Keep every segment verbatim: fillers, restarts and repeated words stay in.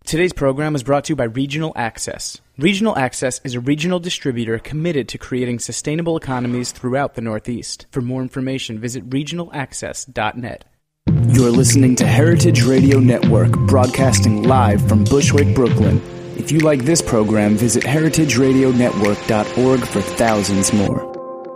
Today's program is brought to you by Regional Access. Regional Access is a regional distributor committed to creating sustainable economies throughout the Northeast. For more information, visit regional access dot net. You're listening to Heritage Radio Network, broadcasting live from Bushwick, Brooklyn. If you like this program, visit heritage radio network dot org for thousands more.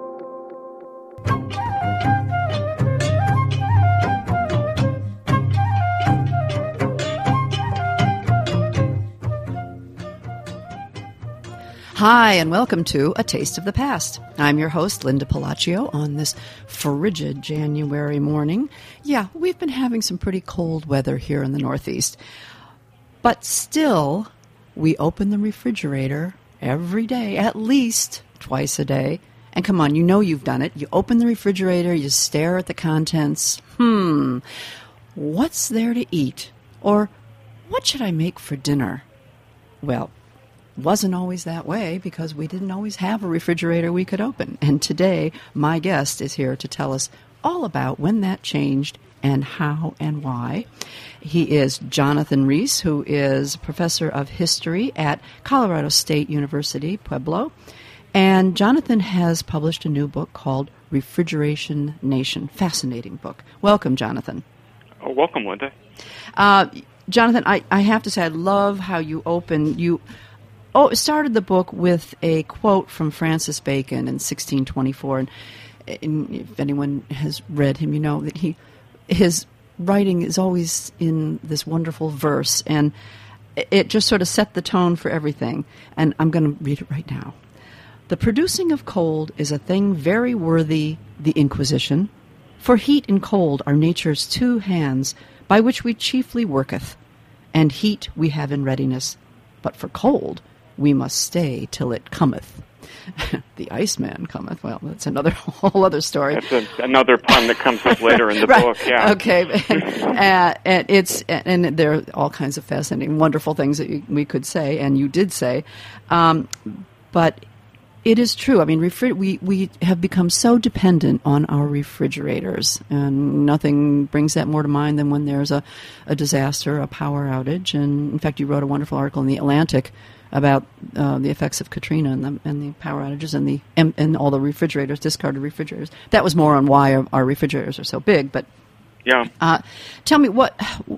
Hi, and welcome to A Taste of the Past. I'm your host, Linda Palacio, on this frigid January morning. Yeah, we've been having some pretty cold weather here in the Northeast. But still, we open the refrigerator every day, at least twice a day. And come on, you know you've done it. You open the refrigerator, you stare at the contents. Hmm, what's there to eat? Or what should I make for dinner? Well, wasn't always that way because we didn't always have a refrigerator we could open. And today, my guest is here to tell us all about when that changed and how and why. He is Jonathan Rees, who is professor of history at Colorado State University, Pueblo. And Jonathan has published a new book called Refrigeration Nation. Fascinating book. Welcome, Jonathan. Oh, welcome, Linda. Uh, Jonathan, I, I have to say, I love how you open... you. Oh, started the book with a quote from Francis Bacon in sixteen twenty-four. And, and if anyone has read him, you know that he, his writing is always in this wonderful verse, and it just sort of set the tone for everything. And I'm going to read it right now. The producing of cold is a thing very worthy the Inquisition, for heat and cold are nature's two hands by which we chiefly worketh, and heat we have in readiness, but for cold we must stay till it cometh. The Iceman cometh. Well, that's another whole other story. That's a, another pun that comes up later in the right. book. Yeah. Okay. uh, and it's and there are all kinds of fascinating, wonderful things that you, we could say, and you did say, um, but it is true. I mean, refri- we we have become so dependent on our refrigerators, and nothing brings that more to mind than when there's a, a disaster, a power outage. And in fact, you wrote a wonderful article in the Atlantic about uh, the effects of Katrina and the, and the power outages and the and, and all the refrigerators, discarded refrigerators. That was more on why our, our refrigerators are so big. But yeah, uh, tell me what,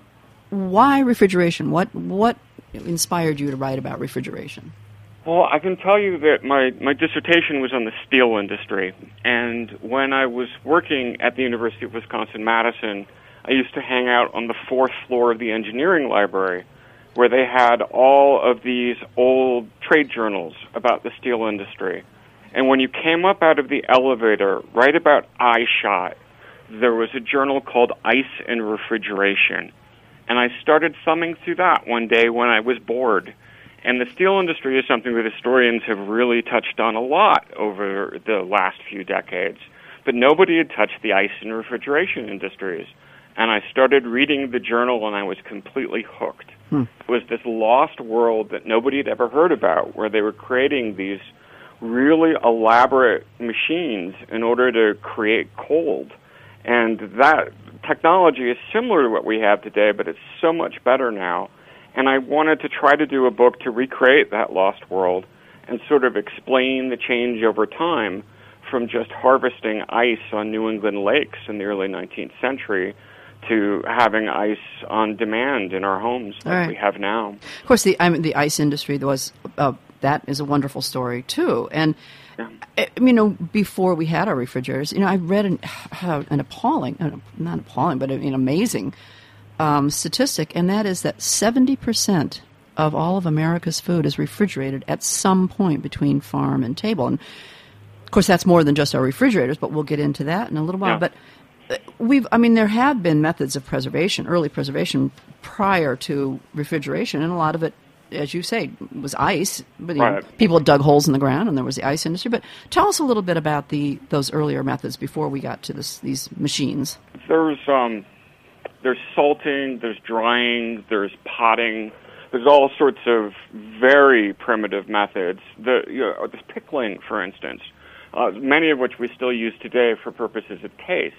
why refrigeration? What what inspired you to write about refrigeration? Well, I can tell you that my, my dissertation was on the steel industry, and when I was working at the University of Wisconsin-Madison, I used to hang out on the fourth floor of the engineering library, where they had all of these old trade journals about the steel industry. And when you came up out of the elevator, right about eye shot, there was a journal called Ice and Refrigeration. And I started thumbing through that one day when I was bored. And the steel industry is something that historians have really touched on a lot over the last few decades. But nobody had touched the ice and refrigeration industries. And I started reading the journal, and I was completely hooked. Hmm. It was this lost world that nobody had ever heard about, where they were creating these really elaborate machines in order to create cold. And that technology is similar to what we have today, but it's so much better now. And I wanted to try to do a book to recreate that lost world and sort of explain the change over time from just harvesting ice on New England lakes in the early nineteenth century to having ice on demand in our homes like right. we have now. Of course, the I mean, the ice industry was uh, that is a wonderful story too. And yeah. I, you know, before we had our refrigerators, you know, I read an, uh, an appalling, uh, not appalling, but an amazing um, statistic, and that is that seventy percent of all of America's food is refrigerated at some point between farm and table. And of course, that's more than just our refrigerators, but we'll get into that in a little while. Yeah. But We've, I mean, there have been methods of preservation, early preservation, prior to refrigeration, and a lot of it, as you say, was ice. But, you right. know, people dug holes in the ground, and there was the ice industry. But tell us a little bit about the those earlier methods before we got to this, these machines. There's um, there's salting, there's drying, there's potting. There's all sorts of very primitive methods. The you know, this pickling, for instance, uh, many of which we still use today for purposes of taste.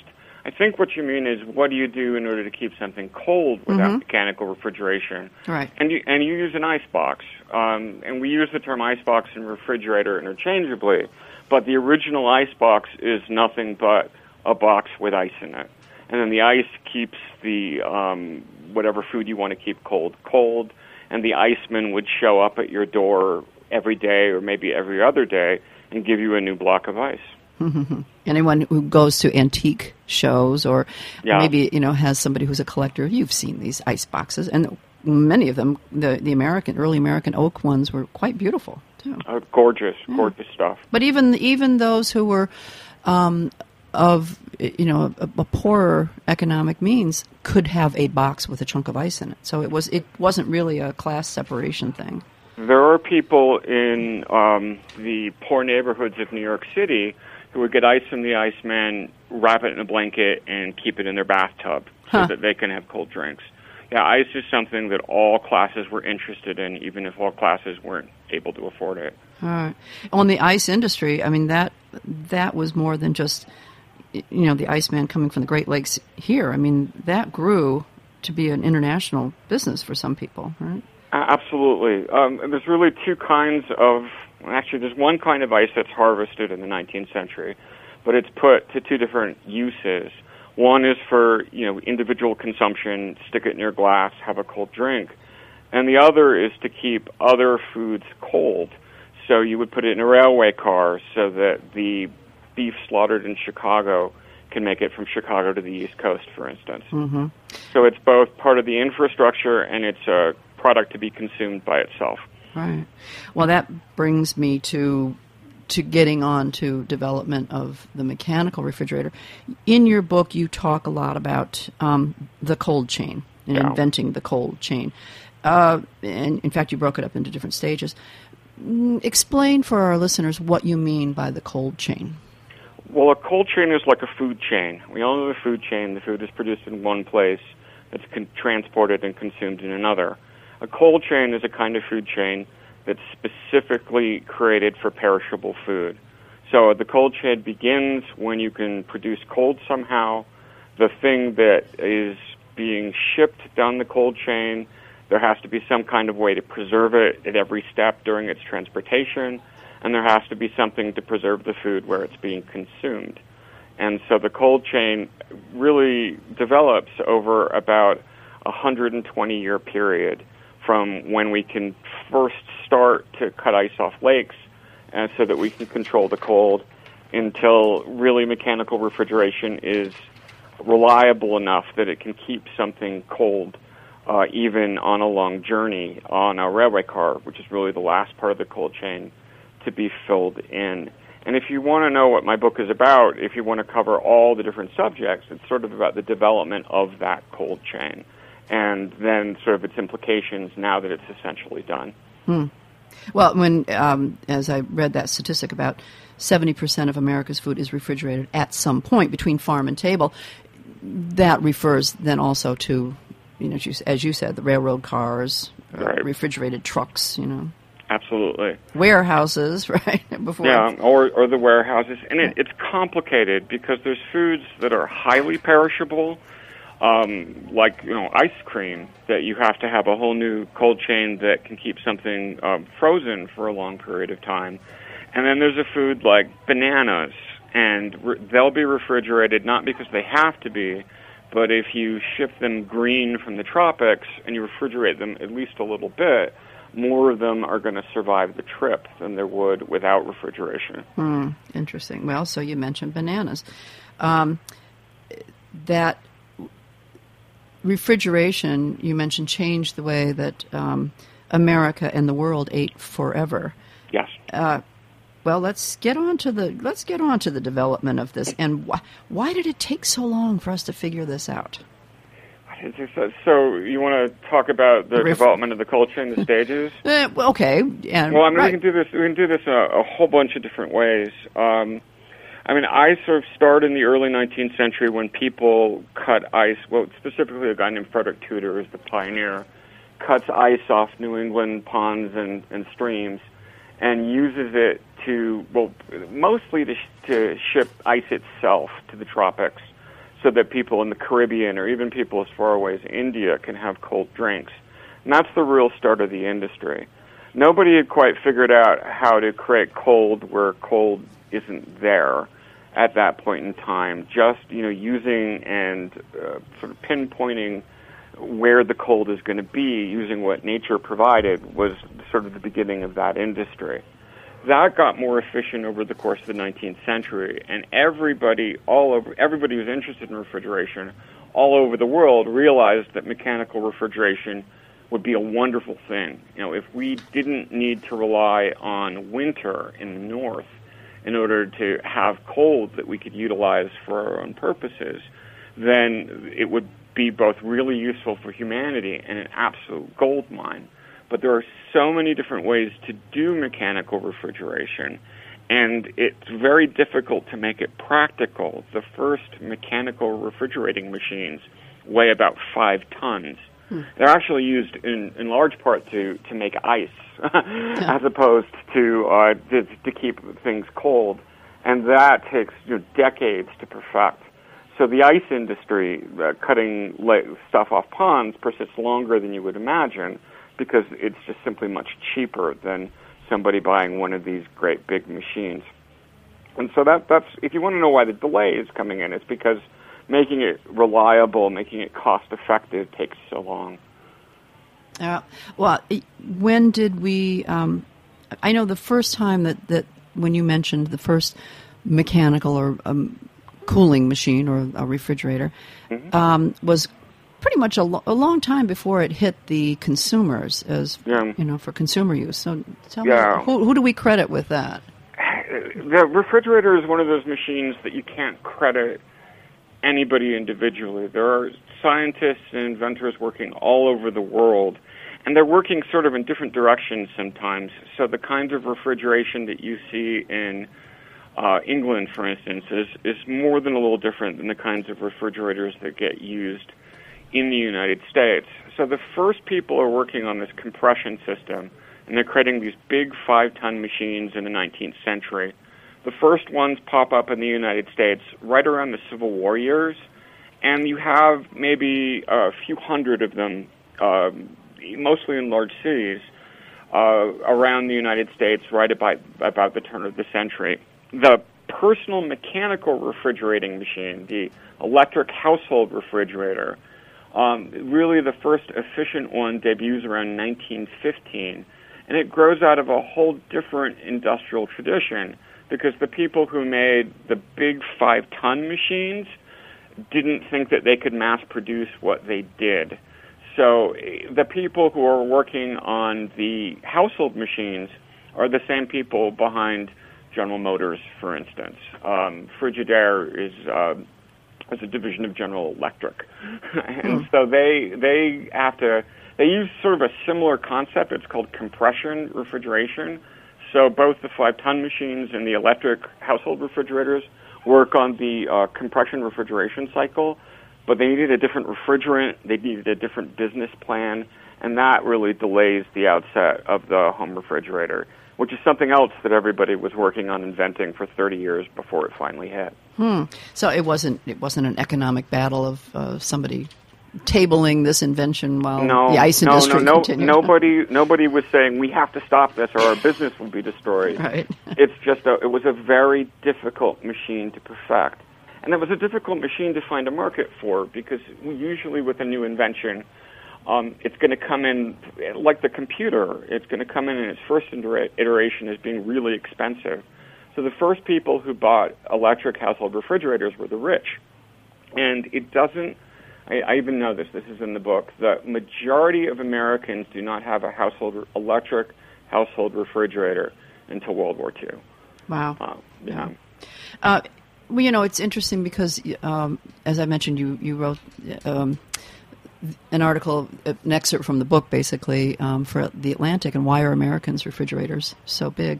I think what you mean is, what do you do in order to keep something cold without mm-hmm. mechanical refrigeration? Right. And you, and you use an ice box. Um, and we use the term ice box and refrigerator interchangeably, but the original ice box is nothing but a box with ice in it. And then the ice keeps the um, whatever food you want to keep cold, cold, and the iceman would show up at your door every day or maybe every other day and give you a new block of ice. Mm-hmm. Anyone who goes to antique shows or yeah. maybe, you know, has somebody who's a collector, you've seen these ice boxes, and many of them, the, the American, early American oak ones, were quite beautiful, too. Uh, gorgeous, yeah. gorgeous stuff. But even even those who were um, of, you know, a, a poorer economic means could have a box with a chunk of ice in it. So it, was, it wasn't really a class separation thing. There are people in um, the poor neighborhoods of New York City who would get ice from the iceman, wrap it in a blanket, and keep it in their bathtub so huh. that they can have cold drinks. Yeah, ice is something that all classes were interested in, even if all classes weren't able to afford it. All right. On the ice industry, I mean, that that was more than just, you know, the Iceman coming from the Great Lakes here. I mean, that grew to be an international business for some people, right? Uh, absolutely. Um, and there's really two kinds of, actually there's one kind of ice that's harvested in the nineteenth century, but it's put to two different uses. One is for, you know, individual consumption, stick it in your glass, have a cold drink. And the other is to keep other foods cold. So you would put it in a railway car so that the beef slaughtered in Chicago can make it from Chicago to the East Coast, for instance. Mm-hmm. So it's both part of the infrastructure and it's a product to be consumed by itself. Right. Well, that brings me to to getting on to development of the mechanical refrigerator. In your book, you talk a lot about um, the cold chain and yeah. inventing the cold chain. Uh, and in fact, you broke it up into different stages. Explain for our listeners what you mean by the cold chain. Well, a cold chain is like a food chain. We all know the food chain. The food is produced in one place. It's con- transported and consumed in another. A cold chain is a kind of food chain that's specifically created for perishable food. So the cold chain begins when you can produce cold somehow. The thing that is being shipped down the cold chain, there has to be some kind of way to preserve it at every step during its transportation, and there has to be something to preserve the food where it's being consumed. And so the cold chain really develops over about a one hundred twenty year period from when we can first start to cut ice off lakes and so that we can control the cold until really mechanical refrigeration is reliable enough that it can keep something cold uh, even on a long journey on a railway car, which is really the last part of the cold chain to be filled in. And if you want to know what my book is about, if you want to cover all the different subjects, it's sort of about the development of that cold chain and then sort of its implications now that it's essentially done. Hmm. Well, when um, as I read that statistic, about seventy percent of America's food is refrigerated at some point between farm and table, that refers then also to, you know, as you said, the railroad cars, right. uh, refrigerated trucks, you know. Absolutely. Warehouses, right? Before yeah, or, or the warehouses. And it, it's complicated because there's foods that are highly perishable, um, like, you know, ice cream, that you have to have a whole new cold chain that can keep something um, frozen for a long period of time. And then there's a food like bananas, and re- they'll be refrigerated not because they have to be, but if you ship them green from the tropics and you refrigerate them at least a little bit, more of them are going to survive the trip than there would without refrigeration. Hmm, interesting. Well, so you mentioned bananas. Um, that refrigeration, you mentioned, changed the way that um, America and the world ate forever. Yes. Uh, well, let's get on to the let's get on to the development of this. And wh- why did it take so long for us to figure this out? So you want to talk about the Ref- development of the cold chain, the stages? Uh, well, okay. And, well, I mean, right. we can do this. We can do this a, a whole bunch of different ways. Um, I mean, ice sort of started in the early nineteenth century when people cut ice. Well, specifically, a guy named Frederick Tudor is the pioneer. Cuts ice off New England ponds and, and streams, and uses it to well, mostly to, to ship ice itself to the tropics. so that people in the Caribbean or even people as far away as India can have cold drinks. And that's the real start of the industry. Nobody had quite figured out how to create cold where cold isn't there at that point in time. Just, you know, using and uh, sort of pinpointing where the cold is going to be, using what nature provided, was sort of the beginning of that industry. That got more efficient over the course of the nineteenth century, and everybody all over everybody who's interested in refrigeration all over the world realized that mechanical refrigeration would be a wonderful thing. You know, if we didn't need to rely on winter in the north in order to have cold that we could utilize for our own purposes, then it would be both really useful for humanity and an absolute gold mine. But there are so many different ways to do mechanical refrigeration, and it's very difficult to make it practical. The first mechanical refrigerating machines weigh about five tons. Hmm. They're actually used in, in large part to, to make ice, yeah. as opposed to, uh, to to keep things cold, and that takes, you know, decades to perfect. So the ice industry, uh, cutting la- stuff off ponds, persists longer than you would imagine, because it's just simply much cheaper than somebody buying one of these great big machines. And so that that's if you want to know why the delay is coming in, it's because making it reliable, making it cost-effective takes so long. Uh, well, when did we... Um, I know the first time that, that when you mentioned the first mechanical or um, cooling machine or a refrigerator mm-hmm. um, was pretty much a, lo- a long time before it hit the consumers as, yeah. you know, for consumer use. So tell yeah. me, who, who do we credit with that? The refrigerator is one of those machines that you can't credit anybody individually. There are scientists and inventors working all over the world, and they're working sort of in different directions sometimes. So the kinds of refrigeration that you see in uh, England, for instance, is, is more than a little different than the kinds of refrigerators that get used in the United States. So the first people are working on this compression system, and they're creating these big five-ton machines in the nineteenth century. The first ones pop up in the United States right around the Civil War years, and you have maybe a few hundred of them, uh, mostly in large cities, uh, around the United States right about, about the turn of the century. The personal mechanical refrigerating machine, the electric household refrigerator, um, really the first efficient one debuts around nineteen fifteen, and it grows out of a whole different industrial tradition, because the people who made the big five-ton machines didn't think that they could mass-produce what they did. So the people who are working on the household machines are the same people behind General Motors, for instance. Um, Frigidaire is, uh, is a division of General Electric. and mm. so they they have to, they use sort of a similar concept. It's called compression refrigeration. So both the five-ton machines and the electric household refrigerators work on the uh, compression refrigeration cycle, but they needed a different refrigerant, they needed a different business plan, and that really delays the outset of the home refrigerator, which is something else that everybody was working on inventing for thirty years before it finally hit. Hmm. So it wasn't it wasn't an economic battle of uh, somebody tabling this invention while no, the ice industry no, no, continued. No, nobody, nobody was saying we have to stop this or our business will be destroyed. Right. It's just a, it was a very difficult machine to perfect, and it was a difficult machine to find a market for, because usually with a new invention, um, it's going to come in like the computer. It's going to come in in its first iteration as being really expensive. So the first people who bought electric household refrigerators were the rich, and it doesn't. I, I even know this, this is in the book, the majority of Americans do not have a household electric household refrigerator until World War Two. Wow. Uh, yeah. Uh, well, you know, it's interesting because, um, as I mentioned, you, you wrote um, an article, an excerpt from the book, basically, um, for The Atlantic, and why are Americans' refrigerators so big?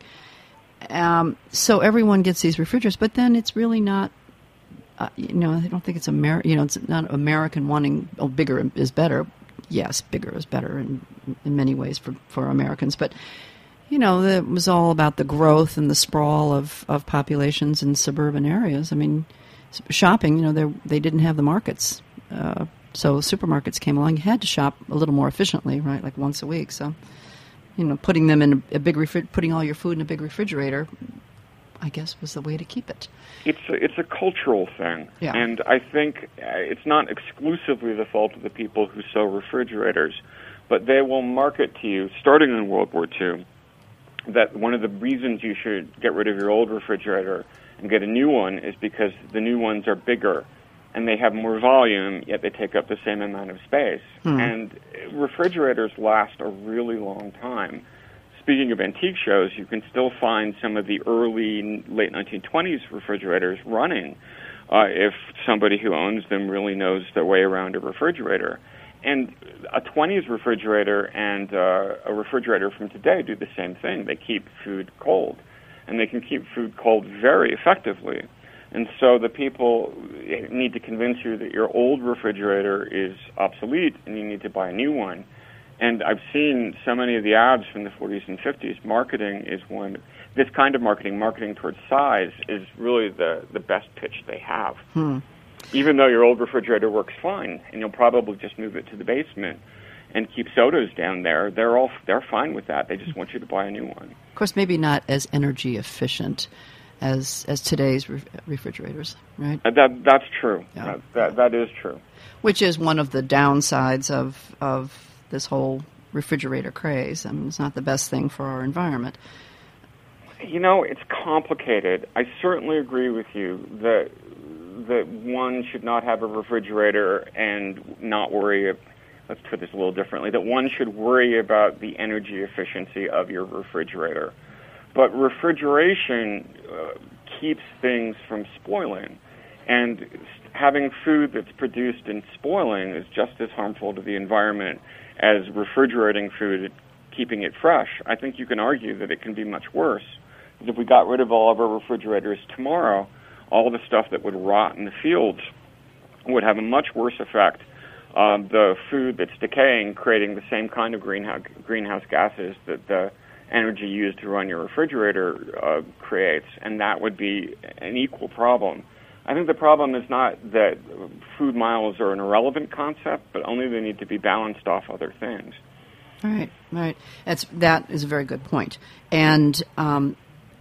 Um, so everyone gets these refrigerators, but then it's really not, Uh, you know, I don't think it's Amer- You know, it's not American wanting, oh, bigger is better. Yes, bigger is better in in many ways for, for Americans. But, you know, it was all about the growth and the sprawl of, of populations in suburban areas. I mean, shopping, you know, they they didn't have the markets. Uh, so supermarkets came along. You had to shop a little more efficiently, right, like once a week. So, you know, putting them in a, a big refri- putting all your food in a big refrigerator, I guess, was the way to keep it. It's a, it's a cultural thing, yeah. and I think it's not exclusively the fault of the people who sell refrigerators, but they will market to you, starting in World War Two, that one of the reasons you should get rid of your old refrigerator and get a new one is because the new ones are bigger, and they have more volume, yet they take up the same amount of space. Hmm. And refrigerators last a really long time. Speaking of antique shows, you can still find some of the early, late nineteen twenties refrigerators running uh, if somebody who owns them really knows their way around a refrigerator. And a twenties refrigerator and uh, a refrigerator from today do the same thing. They keep food cold, and they can keep food cold very effectively. And so the people need to convince you that your old refrigerator is obsolete and you need to buy a new one. And I've seen so many of the ads from the forties and fifties. Marketing is one. This kind of marketing, marketing towards size, is really the, the best pitch they have. Hmm. Even though your old refrigerator works fine, and you'll probably just move it to the basement and keep sodas down there, they're all they're fine with that. They just want you to buy a new one. Of course, maybe not as energy efficient as as today's re- refrigerators, right? Uh, that that's true. Yeah. That, that that is true. Which is one of the downsides of of this whole refrigerator craze. I mean, it's not the best thing for our environment. You know, it's complicated. I certainly agree with you that that one should not have a refrigerator and not worry. Let's put this a little differently. That one should worry about the energy efficiency of your refrigerator. But refrigeration uh, keeps things from spoiling. And having food that's produced and spoiling is just as harmful to the environment as refrigerating food and keeping it fresh. I think you can argue that it can be much worse. Because if we got rid of all of our refrigerators tomorrow, all the stuff that would rot in the fields would have a much worse effect on the food that's decaying, creating the same kind of greenhouse greenhouse gases that the energy used to run your refrigerator uh, creates, and that would be an equal problem. I think the problem is not that food miles are an irrelevant concept, but only they need to be balanced off other things. All right, right. That's, that is a very good point. And um,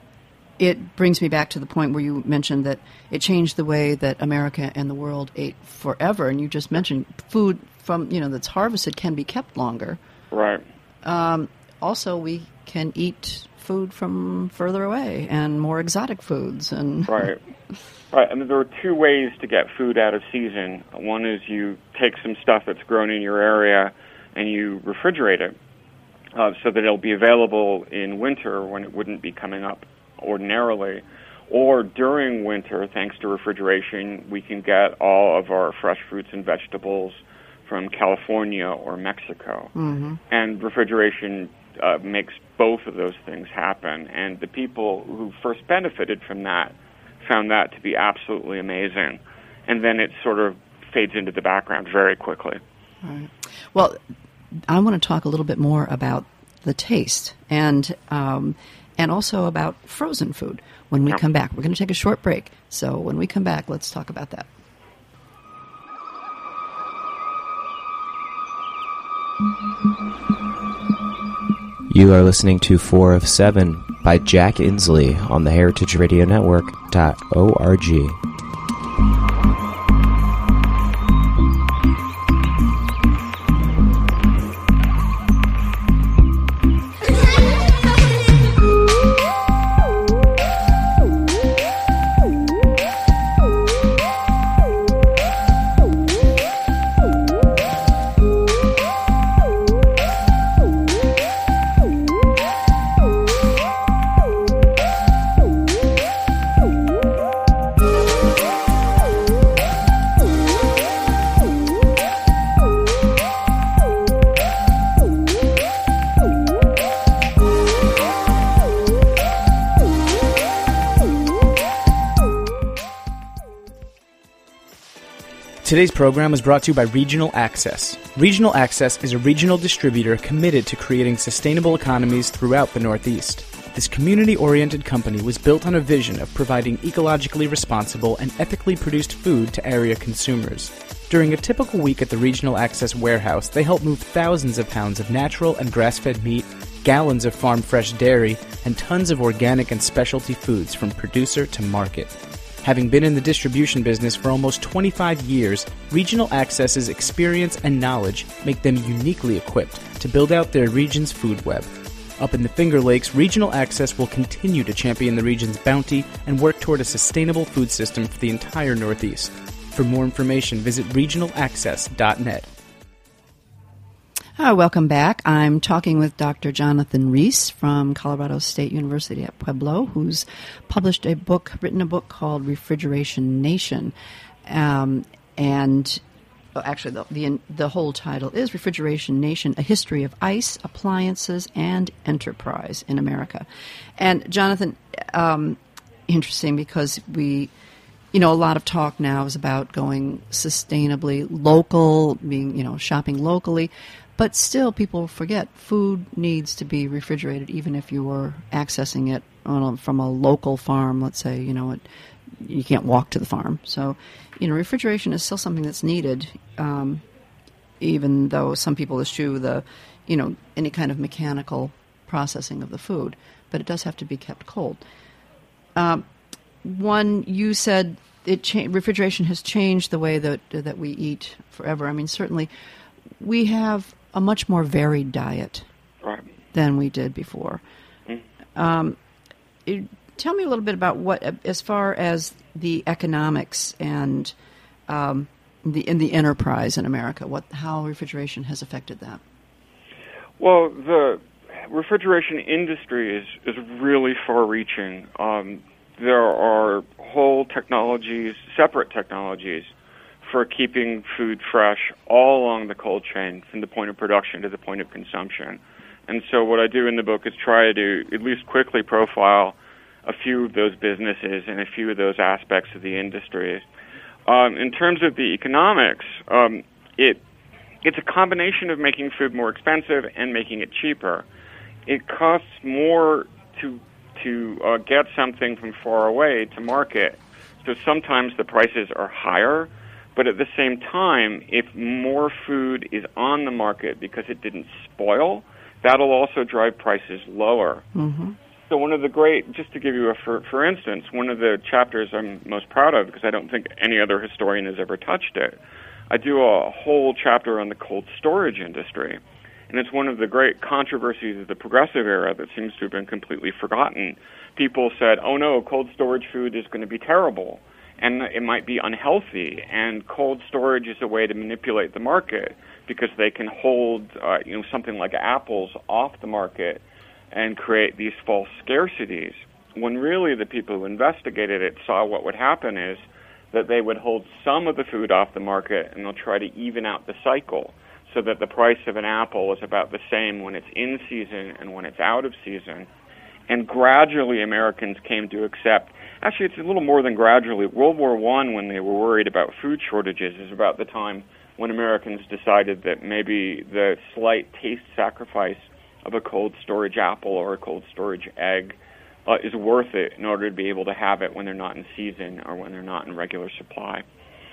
it brings me back to the point where you mentioned that it changed the way that America and the world ate forever. And you just mentioned food from, you know, that's harvested can be kept longer. Right. Um, also, we can eat food from further away and more exotic foods. And right. Right. I mean, there are two ways to get food out of season. One is you take some stuff that's grown in your area and you refrigerate it uh, so that it'll be available in winter when it wouldn't be coming up ordinarily. Or during winter, thanks to refrigeration, we can get all of our fresh fruits and vegetables from California or Mexico. Mm-hmm. And refrigeration uh, makes both of those things happen. And the people who first benefited from that found that to be absolutely amazing. And then it sort of fades into the background very quickly. All right. Well, I want to talk a little bit more about the taste and um, and also about frozen food when we yeah. come back. We're going to take a short break. So when we come back, let's talk about that. You are listening to Four of Seven by Jack Inslee on the Heritage Radio Network dot org. Today's program is brought to you by Regional Access. Regional Access is a regional distributor committed to creating sustainable economies throughout the Northeast. This community-oriented company was built on a vision of providing ecologically responsible and ethically produced food to area consumers. During a typical week at the Regional Access Warehouse, they help move thousands of pounds of natural and grass-fed meat, gallons of farm-fresh dairy, and tons of organic and specialty foods from producer to market. Having been in the distribution business for almost twenty-five years, Regional Access's experience and knowledge make them uniquely equipped to build out their region's food web. Up in the Finger Lakes, Regional Access will continue to champion the region's bounty and work toward a sustainable food system for the entire Northeast. For more information, visit regional access dot net. Hi, welcome back. I'm talking with Doctor Jonathan Rees from Colorado State University at Pueblo, who's published a book, written a book called Refrigeration Nation. Um, and well, actually, the, the the whole title is Refrigeration Nation, A History of Ice, Appliances, and Enterprise in America. And Jonathan, um, interesting because we... You know, a lot of talk now is about going sustainably local, being, you know, shopping locally. But still, people forget food needs to be refrigerated, even if you were accessing it on a, from a local farm. Let's say, you know, it, you can't walk to the farm. So, you know, refrigeration is still something that's needed, um, even though some people eschew the, you know, any kind of mechanical processing of the food. But it does have to be kept cold. Um, One, you said it cha- refrigeration has changed the way that that we eat forever. I mean, certainly, we have a much more varied diet right. than we did before. Mm. Um, it, tell me a little bit about what, as far as the economics and um, the in the enterprise in America, what how refrigeration has affected that. Well, the refrigeration industry is is really far-reaching. Um, There are whole technologies, separate technologies, for keeping food fresh all along the cold chain, from the point of production to the point of consumption. And so what I do in the book is try to at least quickly profile a few of those businesses and a few of those aspects of the industry. Um, in terms of the economics, um, it it's a combination of making food more expensive and making it cheaper. It costs more to to uh, get something from far away to market. So sometimes the prices are higher, but at the same time, if more food is on the market because it didn't spoil, that'll also drive prices lower. Mm-hmm. So one of the great, just to give you a, for, for instance, one of the chapters I'm most proud of, because I don't think any other historian has ever touched it, I do a whole chapter on the cold storage industry. And it's one of the great controversies of the progressive era that seems to have been completely forgotten. People said, oh no, cold storage food is going to be terrible, and it might be unhealthy, and cold storage is a way to manipulate the market because they can hold uh, you know, something like apples off the market and create these false scarcities. When really the people who investigated it saw what would happen is that they would hold some of the food off the market and they'll try to even out the cycle, so that the price of an apple is about the same when it's in season and when it's out of season. And gradually Americans came to accept, actually it's a little more than gradually, World War One, when they were worried about food shortages, is about the time when Americans decided that maybe the slight taste sacrifice of a cold storage apple or a cold storage egg uh, is worth it in order to be able to have it when they're not in season or when they're not in regular supply.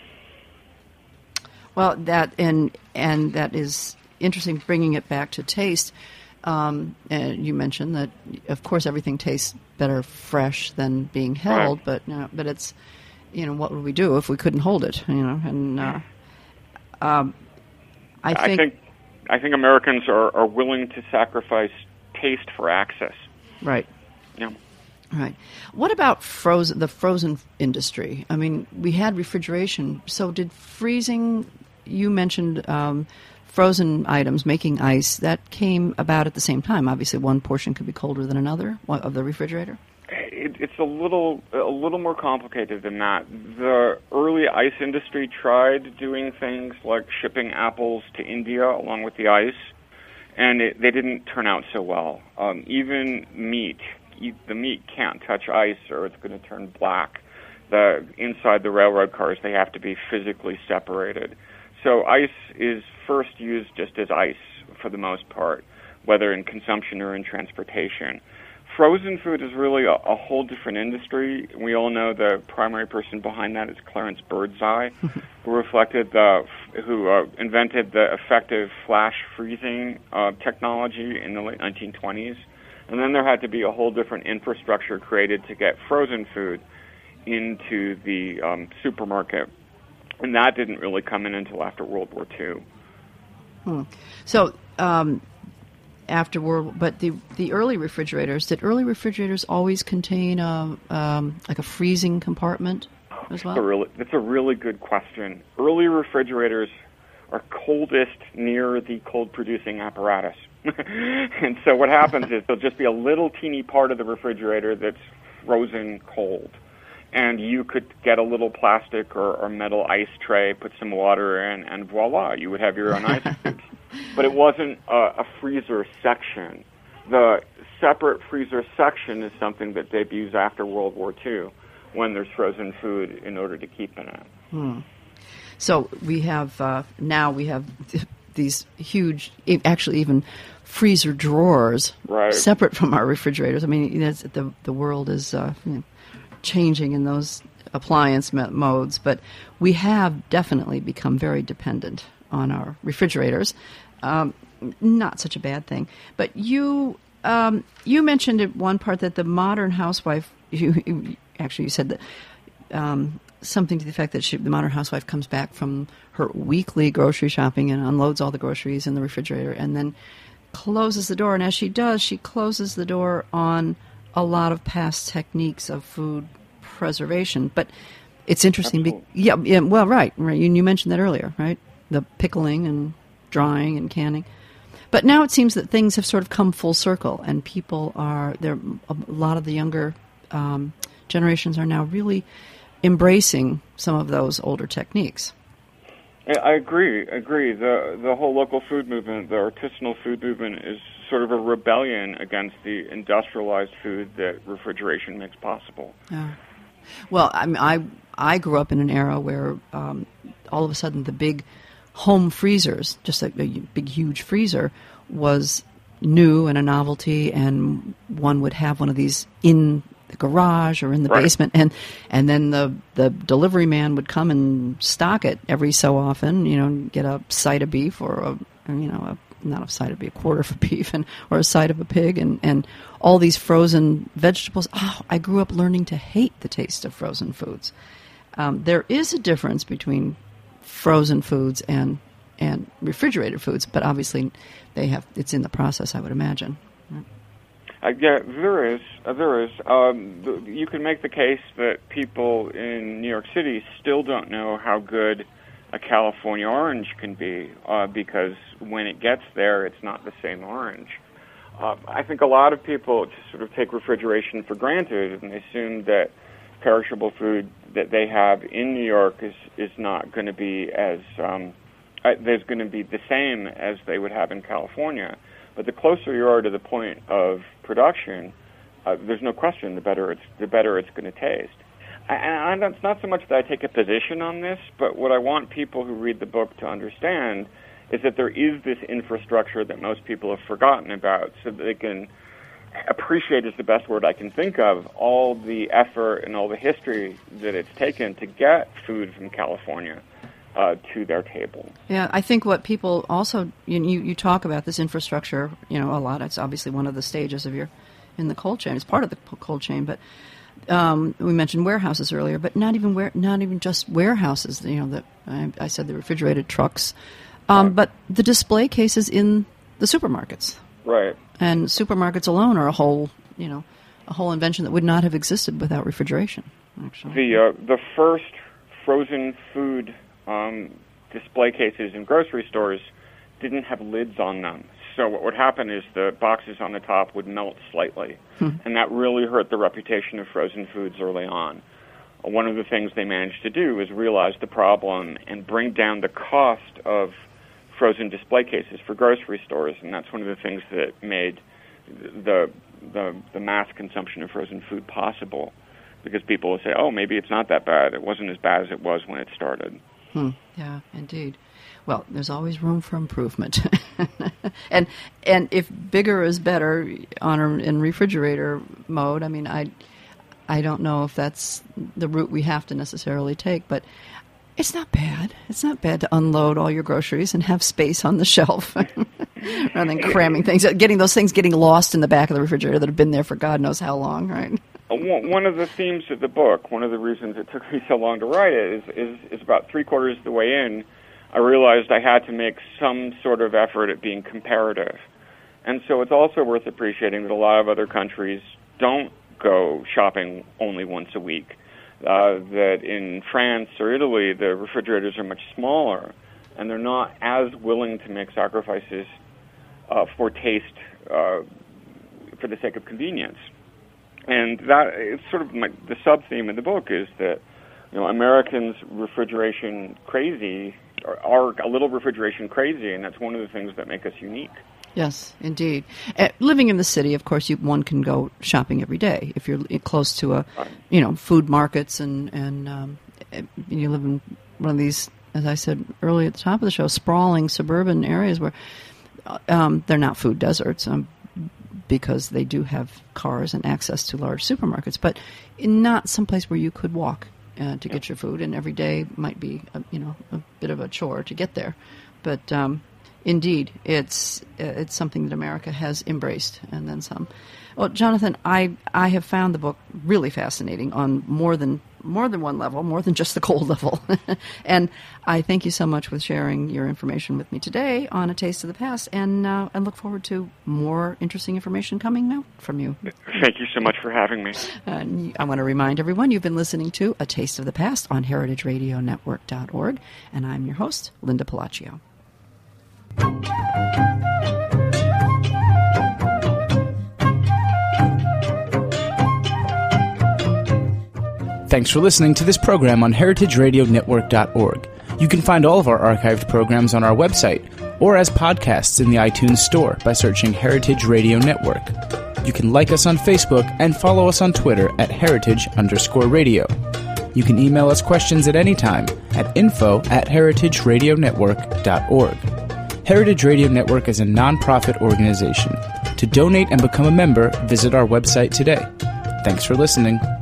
Well, that and and that is interesting. Bringing it back to taste, um, and you mentioned that, of course, everything tastes better fresh than being held. Right. But uh, but it's, you know, what would we do if we couldn't hold it? You know, and uh, um, I think I think I think Americans are, are willing to sacrifice taste for access. Right. Yeah. Right. What about frozen? The frozen industry. I mean, we had refrigeration. So did freezing? You mentioned um, frozen items, making ice. That came about at the same time. Obviously, one portion could be colder than another of the refrigerator. It, it's a little a little more complicated than that. The early ice industry tried doing things like shipping apples to India along with the ice, and it, they didn't turn out so well. Um, even meat. The meat can't touch ice or it's going to turn black. The inside the railroad cars, they have to be physically separated. So ice is first used just as ice for the most part, whether in consumption or in transportation. frozen food is really a, a whole different industry. We all know the primary person behind that is Clarence Birdseye, who reflected the, who uh, invented the effective flash freezing uh, technology in the late nineteen twenties. And then there had to be a whole different infrastructure created to get frozen food into the um, supermarket. And that didn't really come in until after World War Two. Hmm. So, um, after World, but the the early refrigerators, did early refrigerators always contain a um, like a freezing compartment as well? That's a really, that's a really good question. Early refrigerators are coldest near the cold-producing apparatus. And so what happens is there'll just be a little teeny part of the refrigerator that's frozen cold. And you could get a little plastic or, or metal ice tray, put some water in, and voila, you would have your own ice cubes. But it wasn't a, a freezer section. The separate freezer section is something that debuts after World War Two, when there's frozen food in order to keep in it. Hmm. So we have, uh, now we have th- these huge, actually even freezer drawers, right, separate from our refrigerators. I mean, you know, it's, the the world is uh, you know, changing in those appliance me- modes, but we have definitely become very dependent on our refrigerators. Um, not such a bad thing. But you um, you mentioned at one part that the modern housewife, you, you actually you said that um, something to the effect that she, the modern housewife comes back from her weekly grocery shopping and unloads all the groceries in the refrigerator and then closes the door. And as she does, she closes the door on a lot of past techniques of food preservation. But it's interesting. Be, yeah, yeah, well, right, right. You, you mentioned that earlier, right? The pickling and drying and canning. But now it seems that things have sort of come full circle, and people are there. A lot of the younger um, generations are now really embracing some of those older techniques. I agree. Agree. The the whole local food movement, the artisanal food movement, is sort of a rebellion against the industrialized food that refrigeration makes possible. Yeah. Well, I mean, I I grew up in an era where um, all of a sudden the big home freezers, just a, a big, huge freezer, was new and a novelty, and one would have one of these in the garage or in the right. basement, and and then the the delivery man would come and stock it every so often, you know, get a side of beef or a, you know, a, not a side of beef, a quarter of a beef, and or a side of a pig, and, and all these frozen vegetables. Oh, I grew up learning to hate the taste of frozen foods. Um, there is a difference between frozen foods and and refrigerated foods, but obviously they have it's in the process, I would imagine. Right? Uh, yeah, there is. Uh, there is. Um, th- you can make the case that people in New York City still don't know how good a California orange can be uh, because when it gets there, it's not the same orange. Uh, I think a lot of people just sort of take refrigeration for granted and assume that perishable food that they have in New York is, is not going to be as, um, uh, there's going to be the same as they would have in California. But the closer you are to the point of production, uh, there's no question the better it's the better it's going to taste. And it's not so much that I take a position on this, but what I want people who read the book to understand is that there is this infrastructure that most people have forgotten about, so that they can appreciate is the best word I can think of, all the effort and all the history that it's taken to get food from California uh, to their table. Yeah, I think what people also, you, you you talk about this infrastructure, you know, a lot. It's obviously one of the stages of your, in the cold chain. It's part of the cold chain, but um, we mentioned warehouses earlier, but not even where, not even just warehouses. You know, that I, I said the refrigerated trucks, um, right. but the display cases in the supermarkets. Right. And supermarkets alone are a whole, you know, a whole invention that would not have existed without refrigeration. Actually, the uh, the first frozen food um, display cases in grocery stores didn't have lids on them. So what would happen is the boxes on the top would melt slightly, hmm. and that really hurt the reputation of frozen foods early on. One of the things they managed to do is realize the problem and bring down the cost of frozen display cases for grocery stores, and that's one of the things that made the the, the mass consumption of frozen food possible, because people will say, oh, maybe it's not that bad. It wasn't as bad as it was when it started. Hmm. Yeah, indeed. Well, there's always room for improvement. and and if bigger is better on a, in refrigerator mode, I mean, I I don't know if that's the route we have to necessarily take, but it's not bad. It's not bad to unload all your groceries and have space on the shelf rather than cramming things, getting those things getting lost in the back of the refrigerator that have been there for God knows how long, right? One of the themes of the book, one of the reasons it took me so long to write it, is, is, is about three quarters of the way in, I realized I had to make some sort of effort at being comparative. And so it's also worth appreciating that a lot of other countries don't go shopping only once a week. Uh, that in France or Italy, the refrigerators are much smaller, and they're not as willing to make sacrifices uh, for taste uh, for the sake of convenience. And that is sort of my, the sub-theme of the book is that, you know, Americans refrigeration crazy are, are a little refrigeration crazy, and that's one of the things that make us unique. Yes, indeed. Uh, living in the city, of course, you, one can go shopping every day if you're close to a, you know, food markets, and and um, you live in one of these, as I said earlier at the top of the show, sprawling suburban areas where um, they're not food deserts um, because they do have cars and access to large supermarkets, but not someplace where you could walk uh, to get your food, and every day might be, a, you know, a bit of a chore to get there, but. Um, Indeed, it's it's something that America has embraced, and then some. Well, Jonathan, I I have found the book really fascinating on more than more than one level, more than just the cold level, and I thank you so much for sharing your information with me today on A Taste of the Past, and uh, I look forward to more interesting information coming out from you. Thank you so much for having me. Uh, I want to remind everyone you've been listening to A Taste of the Past on heritage radio network dot org, and I'm your host, Linda Palacio. Thanks for listening to this program on heritage radio network dot org. You can find all of our archived programs on our website or as podcasts in the iTunes Store by searching Heritage Radio Network. You can like us on Facebook and follow us on Twitter at heritage underscore radio. You can email us questions at any time at info at heritage radio network dot org. Heritage Radio Network is a non-profit organization. To donate and become a member, visit our website today. Thanks for listening.